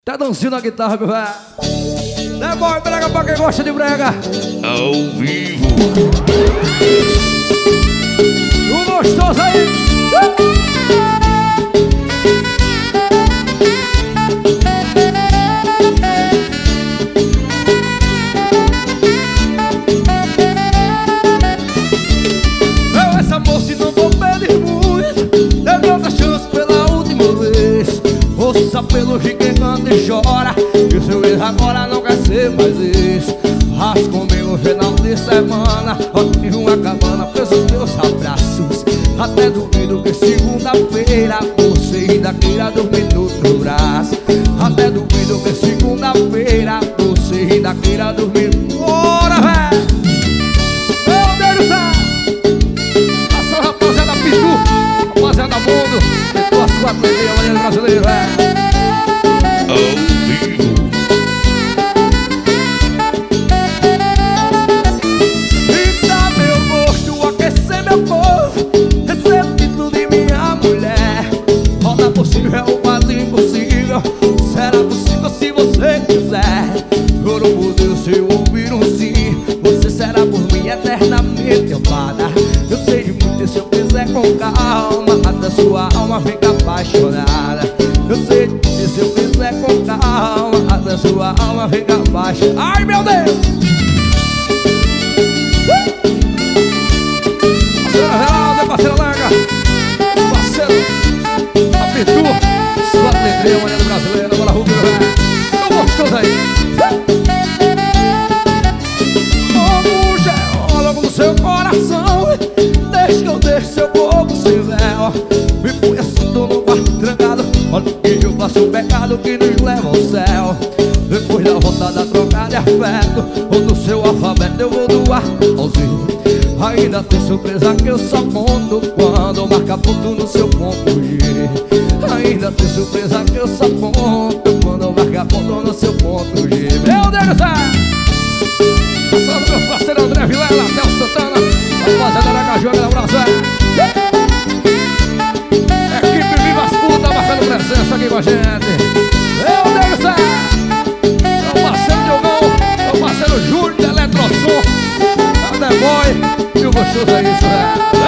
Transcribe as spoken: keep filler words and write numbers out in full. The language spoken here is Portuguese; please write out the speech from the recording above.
Tá dançando a guitarra, meu velho. É bom, brega pra quem gosta de brega. Ao vivo. O gostoso aí. Eu essa moça e não vou pedir muito. Deu outra chance pela última vez. Ouça pelo gigante e chora, e o seu ex agora não quer ser mais ex. Ras comigo no final de semana, em uma cabana, preso os meus abraços. Até duvido que segunda-feira você ainda queira dormir no teu braço. Até duvido que segunda-feira você ainda queira dormir. Bora, véi! Meu Deus do céu! Ação, rapaziada Pitu, rapaziada Mundo, e tua sua alegria, maneira brasileira, véi! Ao vivo. Sinta meu gosto, aquecer meu corpo, esse é o título de minha mulher. Roda possível, é o quase impossível. Será possível se você quiser. Juro por Deus, se eu ouvir um sim, você será por mim eternamente amada. Eu sei de muito, se eu fizer com calma, até sua alma fica apaixonada. Eu sei de muito, se eu fizer com calma, até sua alma fica apaixonada. Ai, meu Deus! Parceira Geralda, parceira Larga, parceiro Apitu, sua alegria, maneira brasileira. Bora, Rubio, velho. Eu gostoso aí. Como geólogo no seu coração, deixa que eu deixe seu corpo sem véu. Me põe assim, tô no quarto trancado. Olha que eu faço o pecado que nos leva ao céu. Depois da volta da troca de afeto, ou do seu alfabeto eu vou do A ao Z. Ainda tem surpresa que eu só conto quando marca ponto no seu ponto G. Ainda tem surpresa que eu só conto quando marca ponto no seu ponto G. Meu Deus do céu! Passando meus parceiros André Vilela, Theo Santana, rapaziada da Cajuana, abraço, é. Equipe Viva as Putas, marcando presença aqui com a gente. Meu Deus do céu! Meu parceiro Diogão, meu parceiro Júlio da Eletrosom, a The Boy, e o gostoso é isso, velho.